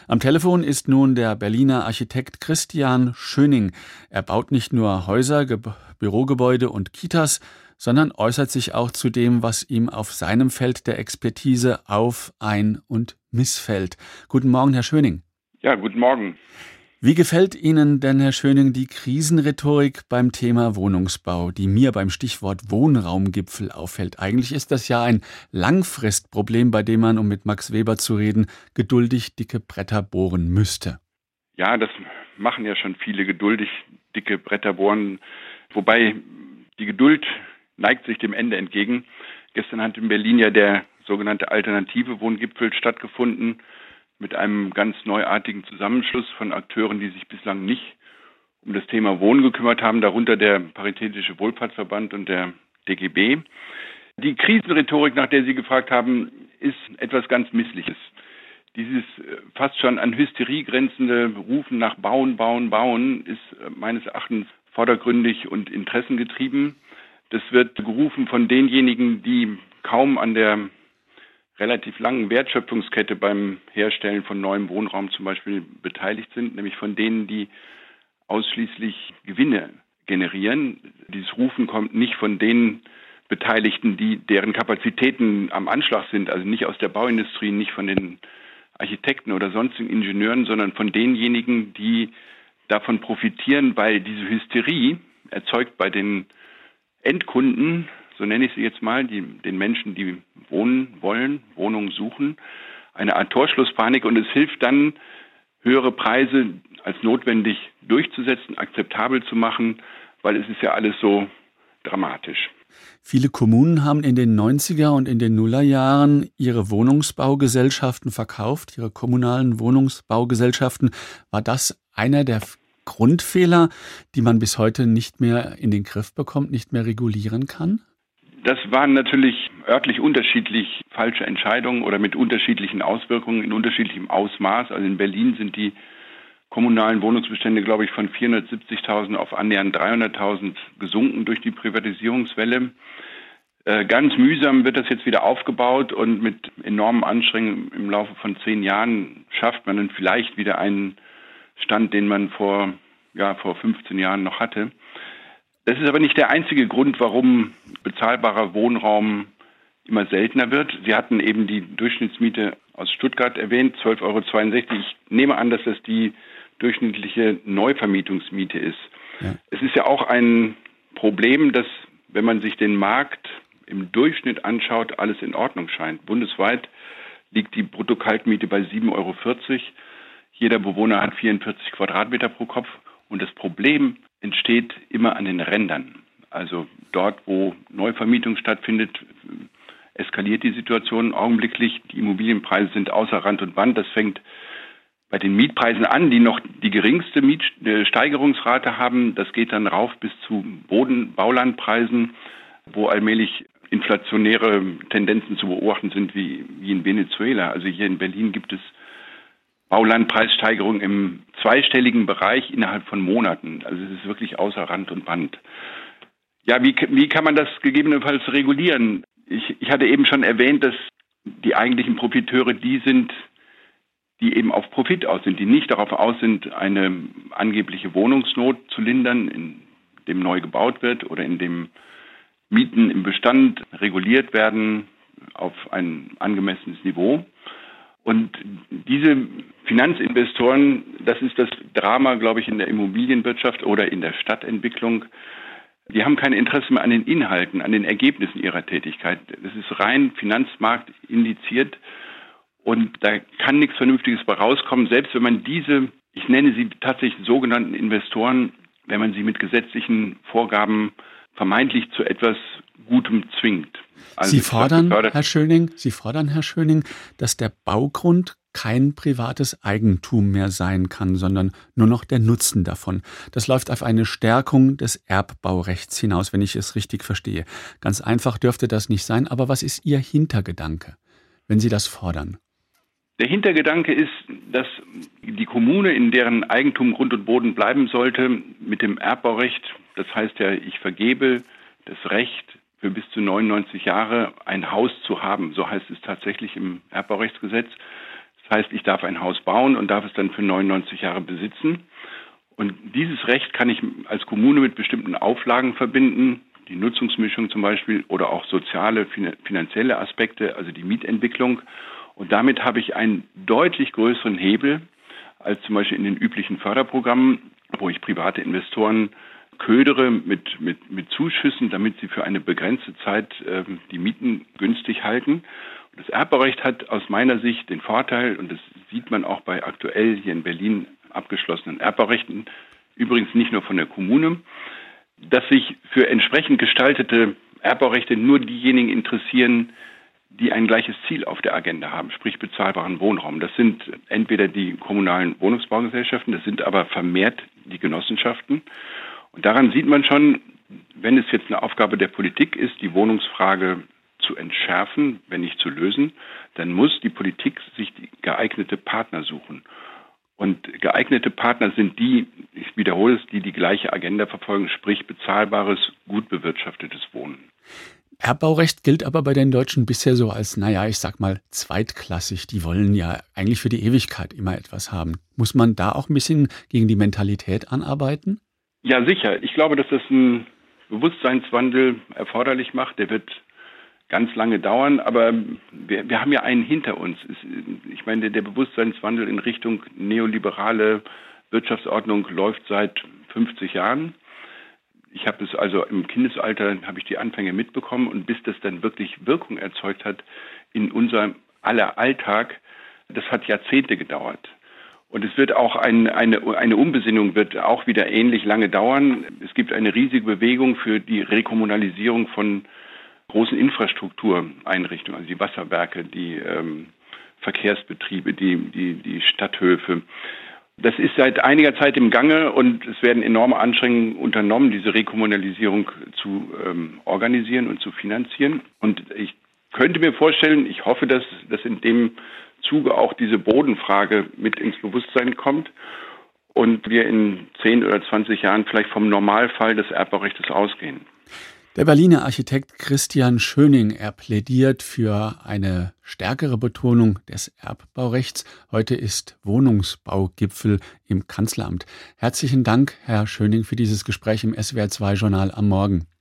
Am Telefon ist nun der Berliner Architekt Christian Schöning. Er baut nicht nur Häuser, Bürogebäude und Kitas, sondern äußert sich auch zu dem, was ihm auf seinem Feld der Expertise auf, ein- und missfällt. Guten Morgen, Herr Schöning. Ja, guten Morgen. Wie gefällt Ihnen denn, Herr Schöning, die Krisenrhetorik beim Thema Wohnungsbau, die mir beim Stichwort Wohnraumgipfel auffällt? Eigentlich ist das ja ein Langfristproblem, bei dem man, um mit Max Weber zu reden, geduldig dicke Bretter bohren müsste. Ja, das machen ja schon viele, geduldig dicke Bretter bohren, wobei die Geduld neigt sich dem Ende entgegen. Gestern hat in Berlin ja der sogenannte alternative Wohngipfel stattgefunden, mit einem ganz neuartigen Zusammenschluss von Akteuren, die sich bislang nicht um das Thema Wohnen gekümmert haben, darunter der Paritätische Wohlfahrtsverband und der DGB. Die Krisenrhetorik, nach der Sie gefragt haben, ist etwas ganz Missliches. Dieses fast schon an Hysterie grenzende Rufen nach Bauen, Bauen, Bauen ist meines Erachtens vordergründig und interessengetrieben. Das wird gerufen von denjenigen, die kaum an der relativ langen Wertschöpfungskette beim Herstellen von neuem Wohnraum zum Beispiel beteiligt sind, nämlich von denen, die ausschließlich Gewinne generieren. Dieses Rufen kommt nicht von den Beteiligten, deren Kapazitäten am Anschlag sind, also nicht aus der Bauindustrie, nicht von den Architekten oder sonstigen Ingenieuren, sondern von denjenigen, die davon profitieren, weil diese Hysterie erzeugt bei den Endkunden, so nenne ich sie jetzt mal, den Menschen, die wohnen wollen, Wohnungen suchen, eine Art Torschlusspanik, und es hilft dann, höhere Preise als notwendig durchzusetzen, akzeptabel zu machen, weil es ist ja alles so dramatisch. Viele Kommunen haben in den 90er und in den Nullerjahren ihre Wohnungsbaugesellschaften verkauft, ihre kommunalen Wohnungsbaugesellschaften. War das einer der Grundfehler, die man bis heute nicht mehr in den Griff bekommt, nicht mehr regulieren kann? Das waren natürlich örtlich unterschiedlich falsche Entscheidungen oder mit unterschiedlichen Auswirkungen in unterschiedlichem Ausmaß. Also in Berlin sind die kommunalen Wohnungsbestände, glaube ich, von 470.000 auf annähernd 300.000 gesunken durch die Privatisierungswelle. Ganz mühsam wird das jetzt wieder aufgebaut, und mit enormen Anstrengungen im Laufe von 10 Jahren schafft man dann vielleicht wieder einen Stand, den man vor 15 Jahren noch hatte. Das ist aber nicht der einzige Grund, warum bezahlbarer Wohnraum immer seltener wird. Sie hatten eben die Durchschnittsmiete aus Stuttgart erwähnt, 12,62 €. Ich nehme an, dass das die durchschnittliche Neuvermietungsmiete ist. Ja. Es ist ja auch ein Problem, dass, wenn man sich den Markt im Durchschnitt anschaut, alles in Ordnung scheint. Bundesweit liegt die Bruttokaltmiete bei 7,40 €. Jeder Bewohner hat 44 Quadratmeter pro Kopf. Und das Problem entsteht immer an den Rändern. Also dort, wo Neuvermietung stattfindet, eskaliert die Situation augenblicklich. Die Immobilienpreise sind außer Rand und Band. Das fängt bei den Mietpreisen an, die noch die geringste Steigerungsrate haben. Das geht dann rauf bis zu Baulandpreisen, wo allmählich inflationäre Tendenzen zu beobachten sind, wie in Venezuela. Also hier in Berlin gibt es Baulandpreissteigerung im zweistelligen Bereich innerhalb von Monaten. Also es ist wirklich außer Rand und Band. Ja, wie kann man das gegebenenfalls regulieren? Ich hatte eben schon erwähnt, dass die eigentlichen Profiteure die sind, die eben auf Profit aus sind, die nicht darauf aus sind, eine angebliche Wohnungsnot zu lindern, in dem neu gebaut wird oder in dem Mieten im Bestand reguliert werden auf ein angemessenes Niveau. Und diese Finanzinvestoren, das ist das Drama, glaube ich, in der Immobilienwirtschaft oder in der Stadtentwicklung. Die haben kein Interesse mehr an den Inhalten, an den Ergebnissen ihrer Tätigkeit. Das ist rein Finanzmarkt indiziert, und da kann nichts Vernünftiges bei rauskommen, selbst wenn man diese, ich nenne sie tatsächlich sogenannten Investoren, wenn man sie mit gesetzlichen Vorgaben vermeintlich zu etwas Gutem zwingt. Also Sie fordern, Herr Schöning, dass der Baugrund kein privates Eigentum mehr sein kann, sondern nur noch der Nutzen davon. Das läuft auf eine Stärkung des Erbbaurechts hinaus, wenn ich es richtig verstehe. Ganz einfach dürfte das nicht sein, aber was ist Ihr Hintergedanke, wenn Sie das fordern? Der Hintergedanke ist, dass die Kommune, in deren Eigentum Grund und Boden bleiben sollte, mit dem Erbbaurecht, das heißt ja, ich vergebe das Recht, für bis zu 99 Jahre ein Haus zu haben. So heißt es tatsächlich im Erbbaurechtsgesetz. Das Das heißt, ich darf ein Haus bauen und darf es dann für 99 Jahre besitzen. Und dieses Recht kann ich als Kommune mit bestimmten Auflagen verbinden, die Nutzungsmischung zum Beispiel oder auch soziale, finanzielle Aspekte, also die Mietentwicklung. Und damit habe ich einen deutlich größeren Hebel als zum Beispiel in den üblichen Förderprogrammen, wo ich private Investoren ködere mit Zuschüssen, damit sie für eine begrenzte Zeit die Mieten günstig halten. Das Erbbaurecht hat aus meiner Sicht den Vorteil, und das sieht man auch bei aktuell hier in Berlin abgeschlossenen Erbbaurechten, übrigens nicht nur von der Kommune, dass sich für entsprechend gestaltete Erbbaurechte nur diejenigen interessieren, die ein gleiches Ziel auf der Agenda haben, sprich bezahlbaren Wohnraum. Das sind entweder die kommunalen Wohnungsbaugesellschaften, das sind aber vermehrt die Genossenschaften. Und daran sieht man schon, wenn es jetzt eine Aufgabe der Politik ist, die Wohnungsfrage zu entschärfen, wenn nicht zu lösen, dann muss die Politik sich die geeignete Partner suchen. Und geeignete Partner sind die, ich wiederhole es, die gleiche Agenda verfolgen, sprich bezahlbares, gut bewirtschaftetes Wohnen. Erbbaurecht gilt aber bei den Deutschen bisher so als, ich sag mal, zweitklassig. Die wollen ja eigentlich für die Ewigkeit immer etwas haben. Muss man da auch ein bisschen gegen die Mentalität anarbeiten? Ja, sicher. Ich glaube, dass das einen Bewusstseinswandel erforderlich macht. Der wird ganz lange dauern, aber wir haben ja einen hinter uns. Ich meine, der Bewusstseinswandel in Richtung neoliberale Wirtschaftsordnung läuft seit 50 Jahren. Ich habe es also im Kindesalter, habe ich die Anfänge mitbekommen, und bis das dann wirklich Wirkung erzeugt hat in unserem aller Alltag, das hat Jahrzehnte gedauert. Und es wird auch eine Umbesinnung wird auch wieder ähnlich lange dauern. Es gibt eine riesige Bewegung für die Rekommunalisierung von großen Infrastruktureinrichtungen, also die Wasserwerke, die Verkehrsbetriebe, die Stadthöfe. Das ist seit einiger Zeit im Gange und es werden enorme Anstrengungen unternommen, diese Rekommunalisierung zu organisieren und zu finanzieren. Und ich könnte mir vorstellen, ich hoffe, dass in dem Zuge auch diese Bodenfrage mit ins Bewusstsein kommt und wir in 10 oder 20 Jahren vielleicht vom Normalfall des Erbbaurechts ausgehen. Der Berliner Architekt Christian Schöning, er plädiert für eine stärkere Betonung des Erbbaurechts. Heute ist Wohnungsbaugipfel im Kanzleramt. Herzlichen Dank, Herr Schöning, für dieses Gespräch im SWR2 Journal am Morgen.